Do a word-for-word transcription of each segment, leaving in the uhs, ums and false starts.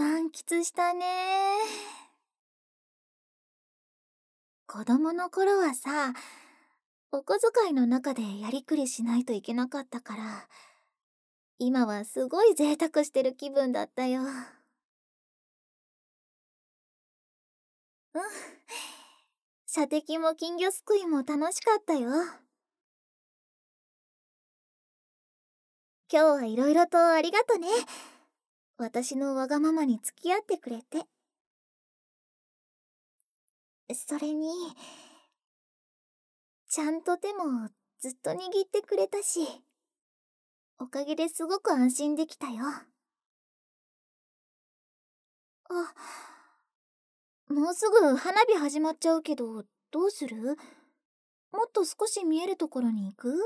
満喫したね。子供の頃はさ、お小遣いの中でやりくりしないといけなかったから、今はすごい贅沢してる気分だったよ。うん。射的も金魚すくいも楽しかったよ。今日はいろいろとありがとね。私のわがままに付き合ってくれて。それに、ちゃんと手もずっと握ってくれたし、おかげですごく安心できたよ。あ、もうすぐ花火始まっちゃうけど、どうする？もっと少し見えるところに行く？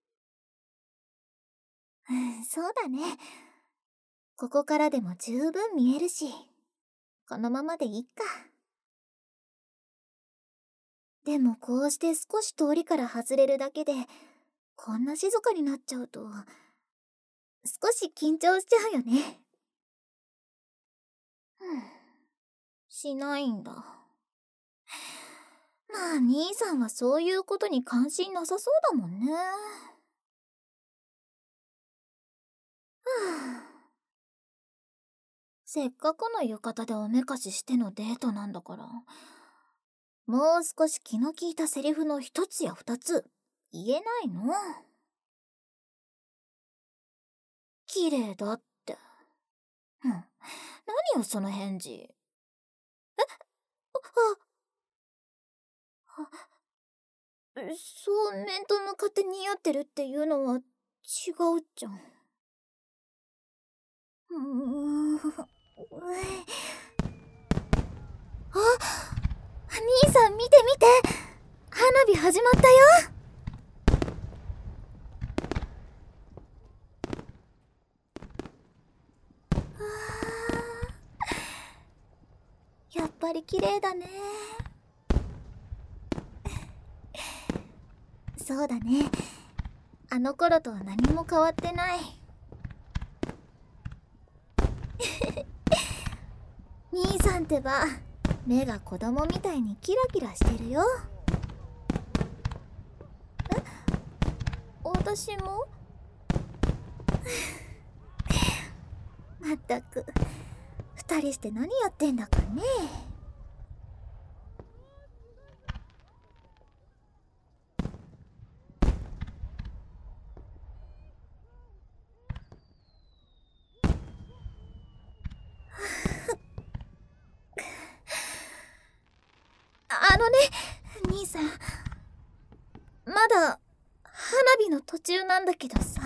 うん、そうだね。ここからでも十分見えるし、このままでいいか。でもこうして少し通りから外れるだけで、こんな静かになっちゃうと、少し緊張しちゃうよね。うん、しないんだ。まあ兄さんはそういうことに関心なさそうだもんね。はあ、せっかくの浴衣でおめかししてのデートなんだから、もう少し気の利いたセリフの一つや二つ言えないの？綺麗だって。うん、何よその返事。え、あ、あ、そう面と向かって似合ってるっていうのは違うじゃん。うーん。あ、兄さん見て見て、花火始まったよ。やっぱり綺麗だね。そうだね。あの頃とは何も変わってない。兄さんってば、目が子供みたいにキラキラしてるよ。え、私も？まったく、二人して何やってんだかね。あのね、兄さん、まだ花火の途中なんだけどさ、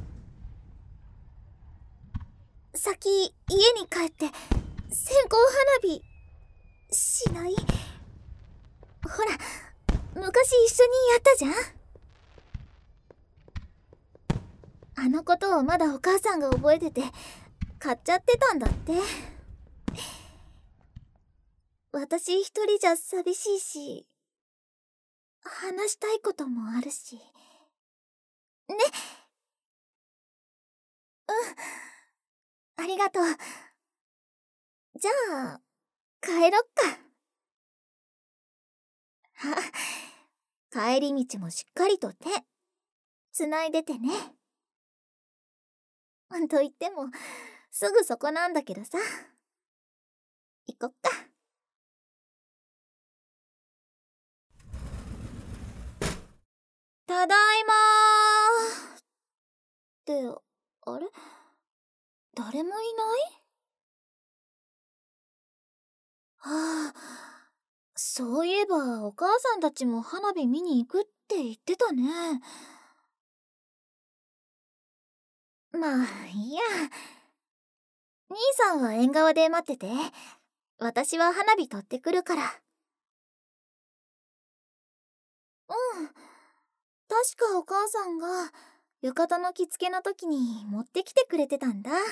先家に帰って線香花火しない？ほら、昔一緒にやったじゃん。あのことをまだお母さんが覚えてて買っちゃってたんだって。私一人じゃ寂しいし、話したいこともあるしね。うん、ありがとう。じゃあ帰ろっか。あ、帰り道もしっかりと手つないでてね。と言ってもすぐそこなんだけどさ、行こっか。ただいまーって、あれ、誰もいない？はあ、そういえばお母さんたちも花火見に行くって言ってたね。まあいいや。兄さんは縁側で待ってて、私は花火取ってくるから。うん、確かお母さんが浴衣の着付けの時に持ってきてくれてたんだ。はい、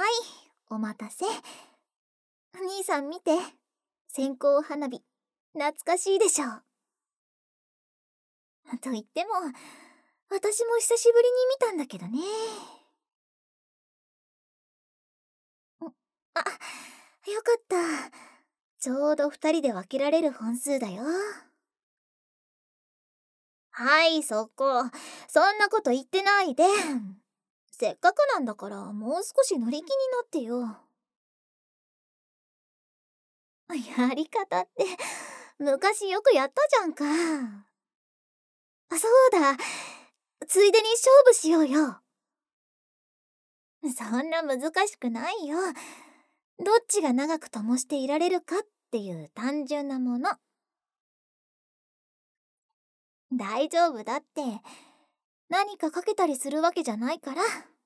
お待たせ。兄さん見て、線香花火懐かしいでしょ。と言っても私も久しぶりに見たんだけどね。んあ、よかった。ちょうど二人で分けられる本数だよ。はい、そこ。そんなこと言ってないで。せっかくなんだからもう少し乗り気になってよ。やり方って昔よくやったじゃんか。あ、そうだ。ついでに勝負しようよ。そんな難しくないよ。どっちが長く灯していられるかっていう単純なもの。大丈夫だって。何かかけたりするわけじゃないから。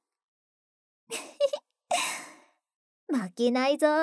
負けないぞ。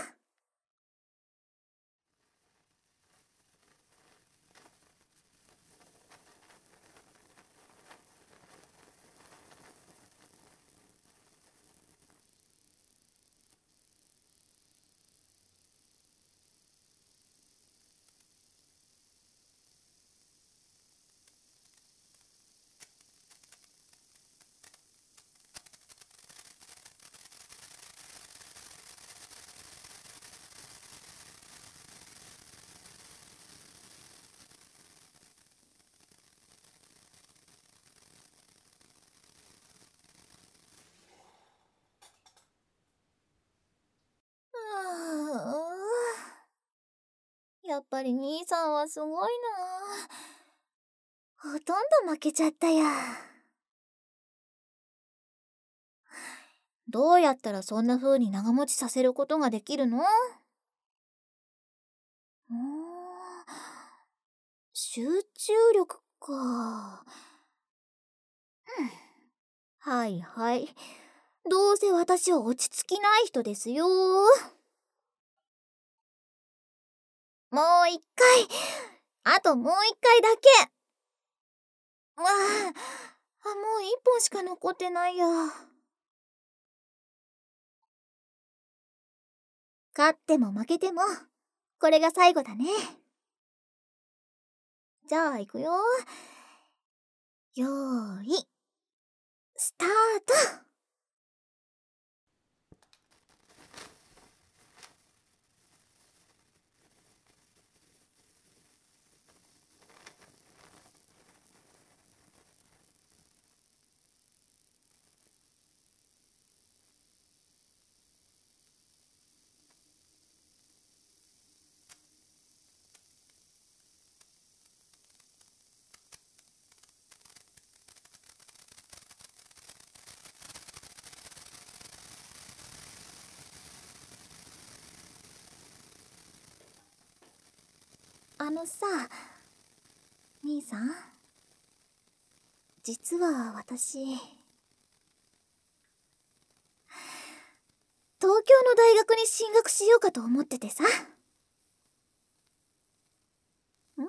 やっぱり兄さんはすごいな。ほとんど負けちゃったや。どうやったらそんな風に長持ちさせることができるの？うーん、集中力か。はいはい。どうせ私は落ち着きない人ですよ。もう一回。あともう一回だけ。ああ、もう一本しか残ってないや。勝っても負けても、これが最後だね。じゃあ行くよ。よーい、スタート。あのさ、兄さん、実は私、東京の大学に進学しようかと思っててさ。んあ、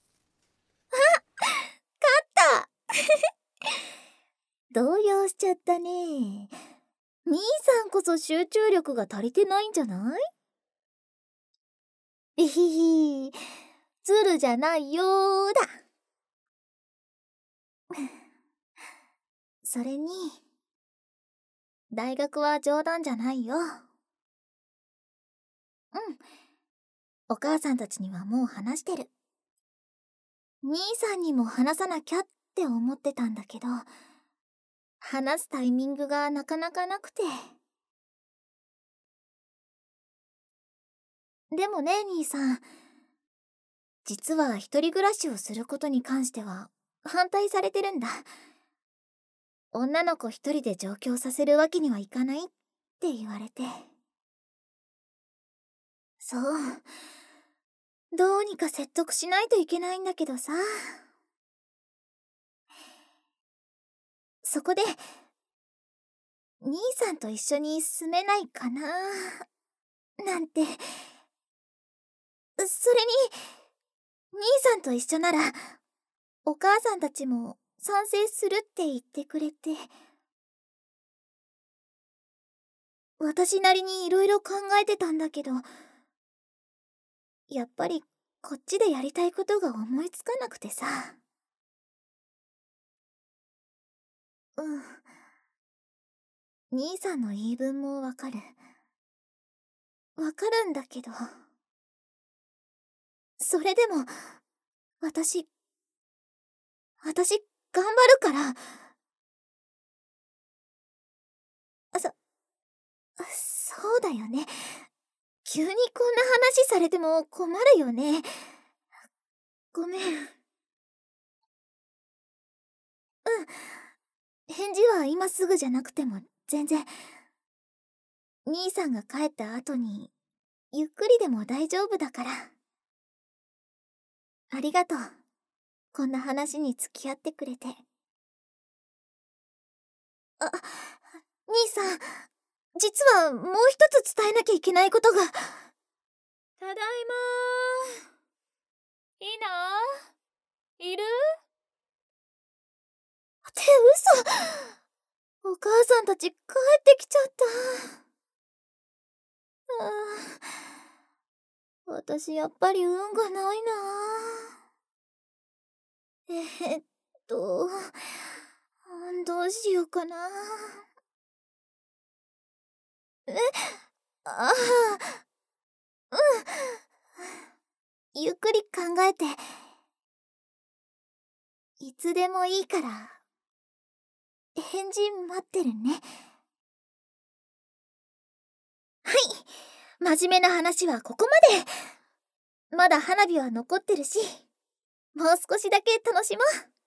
勝った動揺しちゃったね。兄さんこそ集中力が足りてないんじゃない？えひひ、ズルじゃないよーだ。それに、大学は冗談じゃないよ。うん。お母さんたちにはもう話してる。兄さんにも話さなきゃって思ってたんだけど、話すタイミングがなかなかなくて。でもね、兄さん。実は一人暮らしをすることに関しては反対されてるんだ。女の子一人で上京させるわけにはいかないって言われて。そう。どうにか説得しないといけないんだけどさ。そこで、兄さんと一緒に住めないかななんて。それに、兄さんと一緒なら、お母さんたちも賛成するって言ってくれて。私なりにいろいろ考えてたんだけど、やっぱりこっちでやりたいことが思いつかなくてさ。 うん。兄さんの言い分もわかる。わかるんだけど。それでも、私、私、頑張るから。あ、そ、そうだよね。急にこんな話されても困るよね。ごめん。うん。返事は今すぐじゃなくても全然。兄さんが帰った後に、ゆっくりでも大丈夫だから。ありがとう。こんな話に付き合ってくれて。あ、兄さん、実はもう一つ伝えなきゃいけないことが。 ただいまー。いいなー。いる？ って嘘。お母さんたち帰ってきちゃった。ああ、私やっぱり運がないな。えー、っと、どうしようかな。え、ああ、うん。ゆっくり考えて。いつでもいいから、返事待ってるね。はい、真面目な話はここまで。まだ花火は残ってるし、もう少しだけ楽しもう。